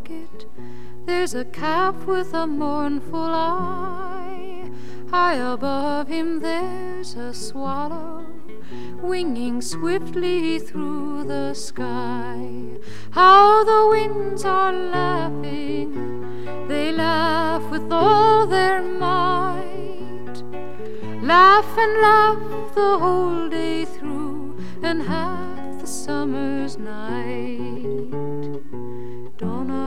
market, there's a calf with a mournful eye. High above him there's a swallow winging swiftly through the sky. How the winds are laughing, they laugh with all their might. Laugh and laugh the whole day through and half the summer's night.